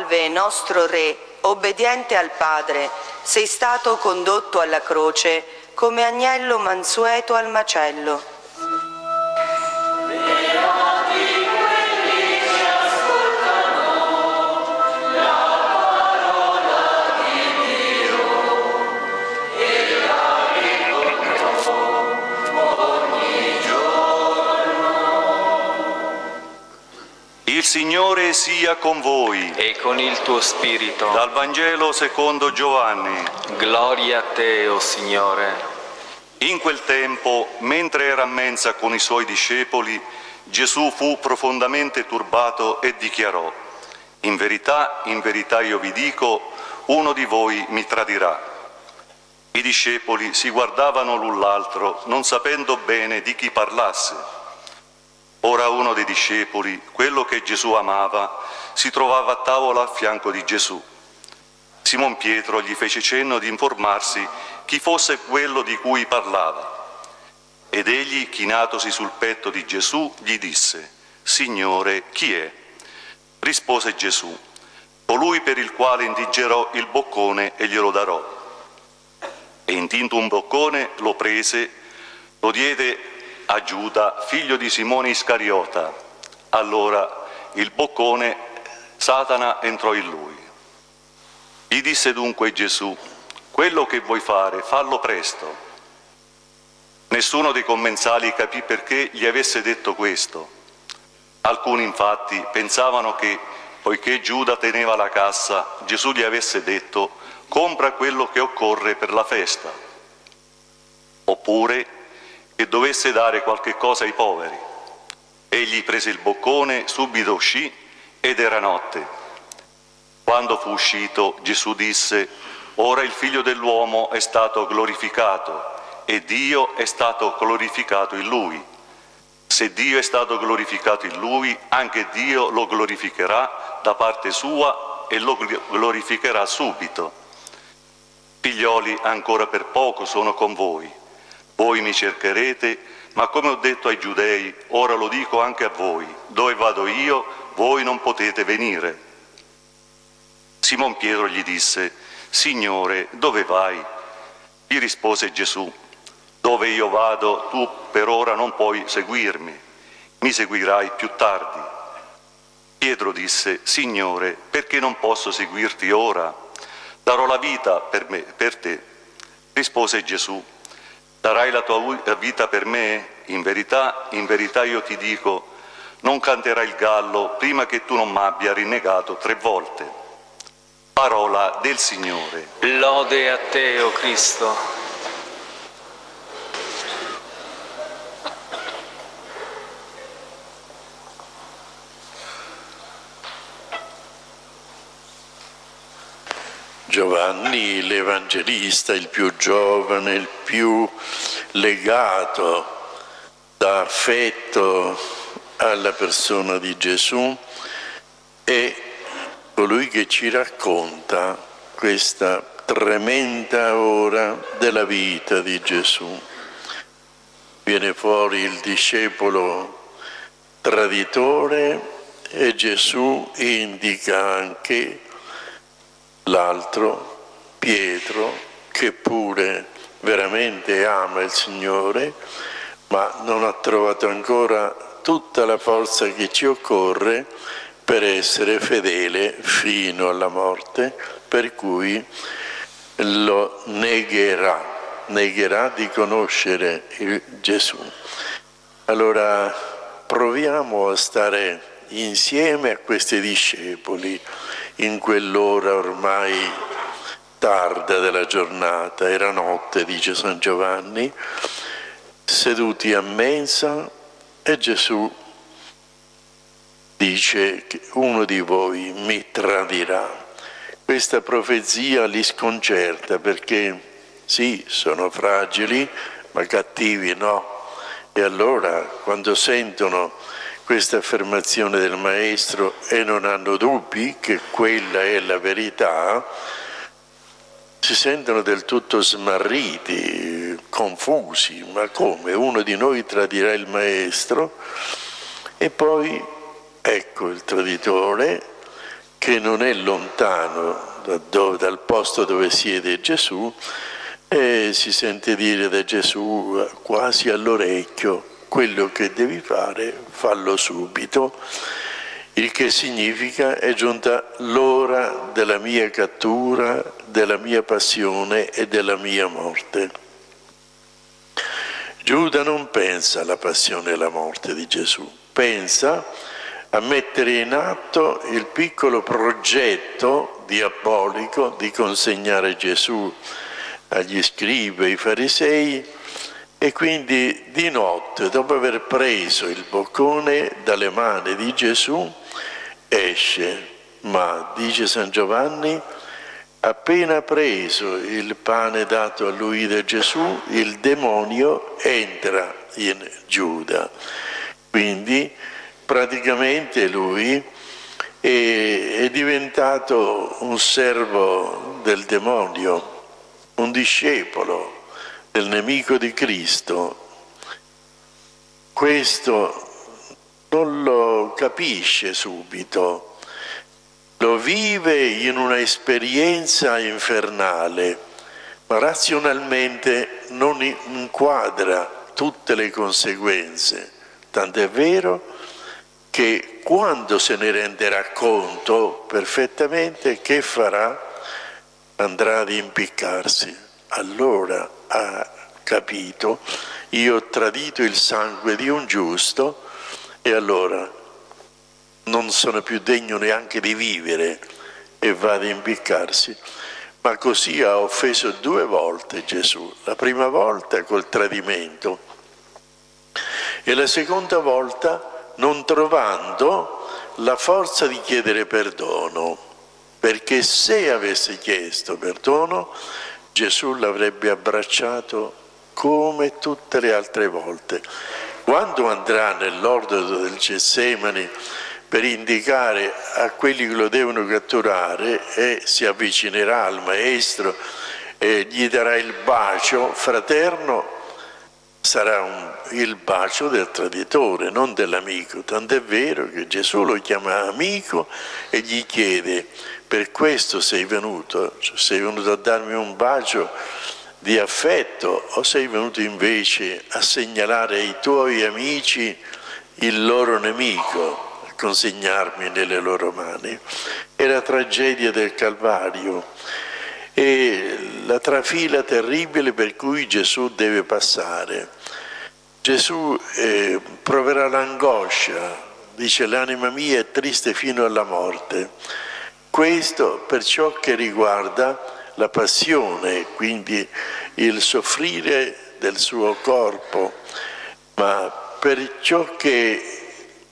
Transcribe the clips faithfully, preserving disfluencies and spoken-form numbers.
salve, nostro Re, obbediente al Padre, sei stato condotto alla croce come agnello mansueto al macello. Il Signore sia con voi. E con il tuo spirito. Dal Vangelo secondo Giovanni. Gloria a te, o Signore. In quel tempo, mentre era a mensa con i suoi discepoli, Gesù fu profondamente turbato e dichiarò: in verità, in verità io vi dico, uno di voi mi tradirà. I discepoli si guardavano l'un l'altro, non sapendo bene di chi parlasse. Ora uno dei discepoli, quello che Gesù amava, si trovava a tavola a fianco di Gesù. Simon Pietro gli fece cenno di informarsi chi fosse quello di cui parlava. Ed egli, chinatosi sul petto di Gesù, gli disse: Signore, chi è? Rispose Gesù: colui per il quale indigerò il boccone e glielo darò. E intinto un boccone lo prese, lo diede a Giuda, figlio di Simone Iscariota. Allora il boccone, Satana entrò in lui. Gli disse dunque Gesù: quello che vuoi fare, fallo presto. Nessuno dei commensali capì perché gli avesse detto questo. Alcuni infatti pensavano che, poiché Giuda teneva la cassa, Gesù gli avesse detto: compra quello che occorre per la festa. Oppure che dovesse dare qualche cosa ai poveri. Egli prese il boccone, subito uscì ed era notte. Quando fu uscito, Gesù disse: ora il Figlio dell'uomo è stato glorificato e Dio è stato glorificato in lui. Se Dio è stato glorificato in lui, anche Dio lo glorificherà da parte sua e lo glorificherà subito. Figlioli, ancora per poco sono con voi. Voi mi cercherete, ma come ho detto ai giudei, ora lo dico anche a voi: dove vado io, voi non potete venire. Simon Pietro gli disse: Signore, dove vai? Gli rispose Gesù: dove io vado, tu per ora non puoi seguirmi, mi seguirai più tardi. Pietro disse: Signore, perché non posso seguirti ora? Darò la vita per me, per te. Rispose Gesù: darai la tua vita per me? In verità, in verità io ti dico, non canterà il gallo prima che tu non m'abbia rinnegato tre volte. Parola del Signore. Lode a te, o Cristo. Giovanni l'Evangelista, il più giovane, il più legato da affetto alla persona di Gesù, è colui che ci racconta questa tremenda ora della vita di Gesù. Viene fuori il discepolo traditore e Gesù indica anche l'altro, Pietro, che pure veramente ama il Signore, ma non ha trovato ancora tutta la forza che ci occorre per essere fedele fino alla morte, per cui lo negherà, negherà di conoscere il Gesù. Allora proviamo a stare insieme a questi discepoli in quell'ora ormai tarda della giornata, era notte, dice San Giovanni, seduti a mensa, e Gesù dice che uno di voi mi tradirà. Questa profezia li sconcerta perché sì, sono fragili, ma cattivi no. E allora quando sentono questa affermazione del Maestro e non hanno dubbi che quella è la verità, si sentono del tutto smarriti, confusi. Ma come? Uno di noi tradirà il Maestro? E poi ecco il traditore che non è lontano da dove, dal posto dove siede Gesù, e si sente dire da Gesù quasi all'orecchio: quello che devi fare, fallo subito. Il che significa: è giunta l'ora della mia cattura, della mia passione e della mia morte. Giuda non pensa alla passione e alla morte di Gesù, pensa a mettere in atto il piccolo progetto diabolico di consegnare Gesù agli scribi e ai farisei, e quindi di notte, dopo aver preso il boccone dalle mani di Gesù, esce. Ma, dice San Giovanni, appena preso il pane dato a lui da Gesù, il demonio entra in Giuda. Quindi praticamente lui è, è diventato un servo del demonio, un discepolo del nemico di Cristo. Questo non lo capisce subito, lo vive in una esperienza infernale, ma razionalmente non inquadra tutte le conseguenze. Tant'è vero che quando se ne renderà conto perfettamente, che farà? Andrà ad impiccarsi. Allora ha capito: io ho tradito il sangue di un giusto e allora non sono più degno neanche di vivere, e va ad impiccarsi. Ma così ha offeso due volte Gesù: la prima volta col tradimento e la seconda volta non trovando la forza di chiedere perdono, perché se avesse chiesto perdono Gesù l'avrebbe abbracciato come tutte le altre volte. Quando andrà nell'orto del Getsemani per indicare a quelli che lo devono catturare, e si avvicinerà al maestro e gli darà il bacio fraterno, sarà un, il bacio del traditore, non dell'amico. Tant'è vero che Gesù lo chiama amico e gli chiede: per questo sei venuto? Sei venuto a darmi un bacio di affetto o sei venuto invece a segnalare ai tuoi amici il loro nemico, a consegnarmi nelle loro mani? È la tragedia del Calvario, è la trafila terribile per cui Gesù deve passare. Gesù eh, proverà l'angoscia, dice: l'anima mia è triste fino alla morte. Questo per ciò che riguarda la passione, quindi il soffrire del suo corpo, ma per ciò che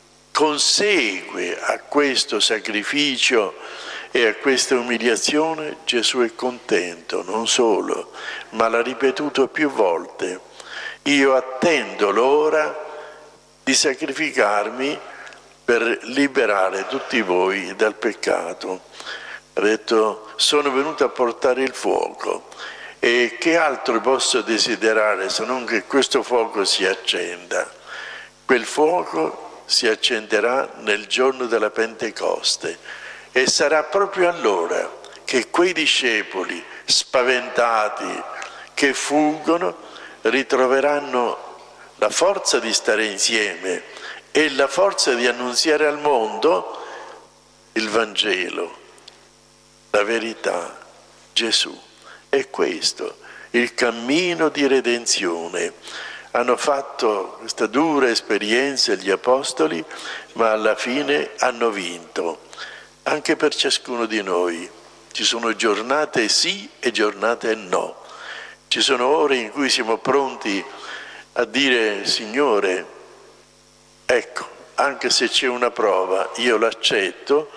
consegue a questo sacrificio e a questa umiliazione, Gesù è contento. Non solo, ma l'ha ripetuto più volte: io attendo l'ora di sacrificarmi per liberare tutti voi dal peccato. Ha detto: sono venuto a portare il fuoco, e che altro posso desiderare se non che questo fuoco si accenda? Quel fuoco si accenderà nel giorno della Pentecoste, e sarà proprio allora che quei discepoli spaventati che fuggono ritroveranno la forza di stare insieme e la forza di annunziare al mondo il Vangelo, la verità, Gesù. È questo il cammino di redenzione. Hanno fatto questa dura esperienza gli apostoli, ma alla fine hanno vinto. Anche per ciascuno di noi ci sono giornate sì e giornate no. Ci sono ore in cui siamo pronti a dire: Signore, ecco, anche se c'è una prova, io l'accetto.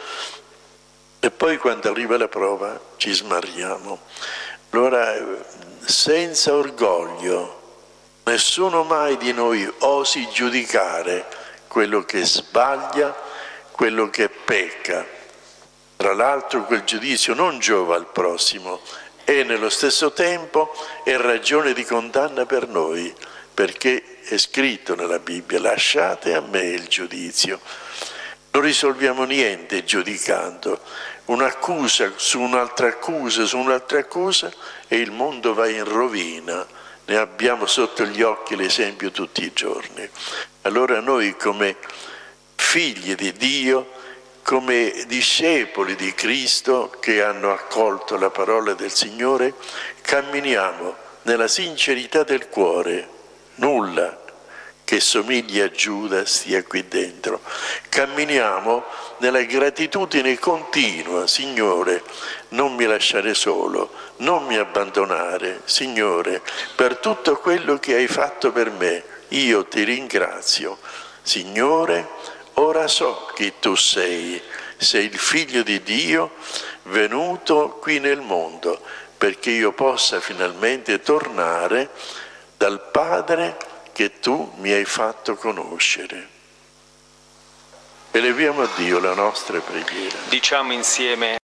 E poi quando arriva la prova ci smarriamo. Allora, senza orgoglio, nessuno mai di noi osi giudicare quello che sbaglia, quello che pecca. Tra l'altro quel giudizio non giova al prossimo, e nello stesso tempo è ragione di condanna per noi, perché è scritto nella Bibbia: lasciate a me il giudizio. Non risolviamo niente giudicando. Un'accusa su un'altra accusa su un'altra accusa e il mondo va in rovina. Ne abbiamo sotto gli occhi l'esempio tutti i giorni. Allora noi come figli di Dio, come discepoli di Cristo che hanno accolto la parola del Signore, camminiamo nella sincerità del cuore. Nulla che somigli a Giuda stia qui dentro. Camminiamo nella gratitudine continua. Signore, non mi lasciare solo, non mi abbandonare. Signore, per tutto quello che hai fatto per me, io ti ringrazio. Signore, ora so chi tu sei. Sei il Figlio di Dio venuto qui nel mondo perché io possa finalmente tornare dal Padre che tu mi hai fatto conoscere. Eleviamo a Dio la nostra preghiera. Diciamo insieme